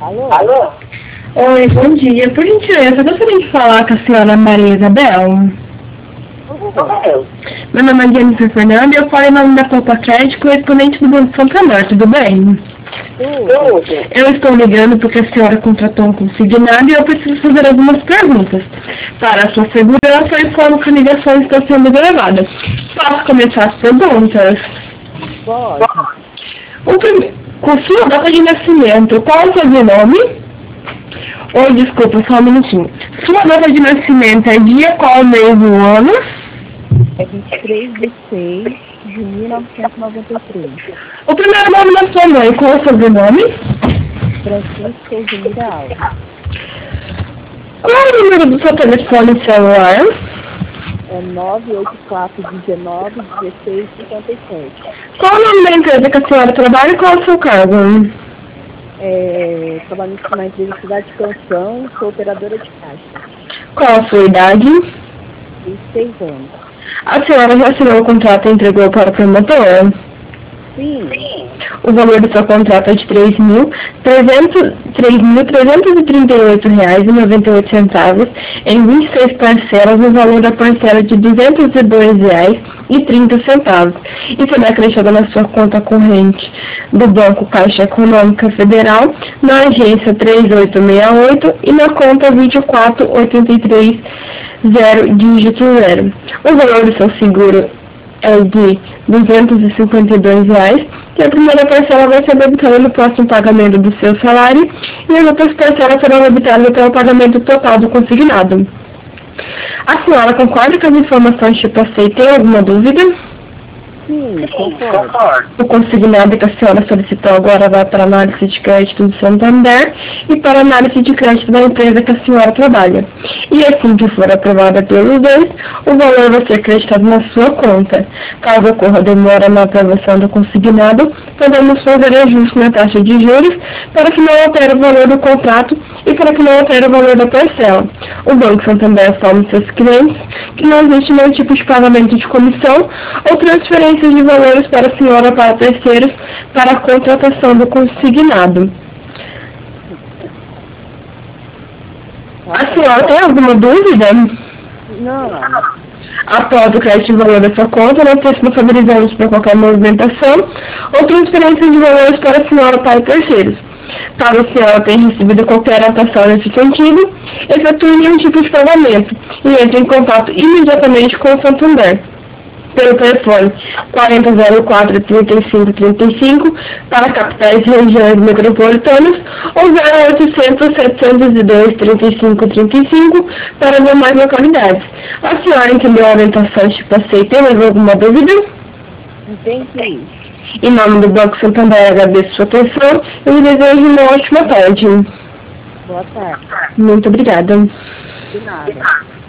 Alô? Alô? Oi, bom dia. Por gentileza, eu gostaria de falar com a senhora Maria Isabel. Meu nome é Jennifer Fernanda e eu falo em nome da Copa Crédito, correspondente do Banco Santander, tudo bem? Eu estou ligando porque a senhora contratou um consignado e eu preciso fazer algumas perguntas. Para a sua segurança, eu informo que a ligação está sendo gravada. Posso começar as perguntas? Pode. Com sua data de nascimento, qual é o seu nome? Oi, desculpa, só um minutinho. Sua data de nascimento é dia, qual mês do ano? É 23 de 6 de 1993. O primeiro nome da sua mãe, qual é o sobrenome? Francisco Eugênia Alves. Qual é o número do seu telefone celular? É 984-19-1657. Qual é o nome da empresa que a senhora trabalha e qual é o seu cargo? Trabalho na empresa Cidade de Canção, sou operadora de caixa. Qual a sua idade? 26 anos. A senhora já assinou o contrato e entregou para o promotor? Sim. O valor do seu contrato é de R$ 3.338,98 em 26 parcelas, no valor da parcela de R$ 202,30. E será acrescido na sua conta corrente do Banco Caixa Econômica Federal, na agência 3868 e na conta 24830, dígito 0. O valor do seu seguro é de R$ 252, e a primeira parcela vai ser debitada no próximo pagamento do seu salário, e as outras parcelas serão debitadas até o pagamento total do consignado. A senhora concorda com as informações que passei? Tem alguma dúvida? Sim, concordo. O consignado que a senhora solicitou agora vai para a análise de crédito do Santander e para a análise de crédito da empresa que a senhora trabalha. E assim que for aprovada pelos dois, o valor vai ser acreditado na sua conta. Caso ocorra demora na aprovação do consignado, podemos fazer ajuste na taxa de juros para que não altere o valor do contrato e para que não altere o valor da parcela. O Banco Santander informa seus clientes que não existe nenhum tipo de pagamento de comissão ou transferência de valores para a senhora ou para terceiros para a contratação do consignado. A senhora tem alguma dúvida? Não. Após o crédito de valor da sua conta, nós responsabilizamos por qualquer movimentação ou transferência de valores para a senhora ou para terceiros. Caso a senhora tenha recebido qualquer anotação nesse sentido, efetue nenhum tipo de pagamento e entre em contato imediatamente com o Santander pelo telefone 4004-3535 para capitais e regiões metropolitanas ou 0800-702-3535 para demais localidades. A senhora entendeu a orientação que passei? Tem mais alguma dúvida? Entendi. Em nome do Banco Santander, agradeço sua atenção e lhe desejo uma ótima tarde. Boa tarde. Muito obrigada. De nada.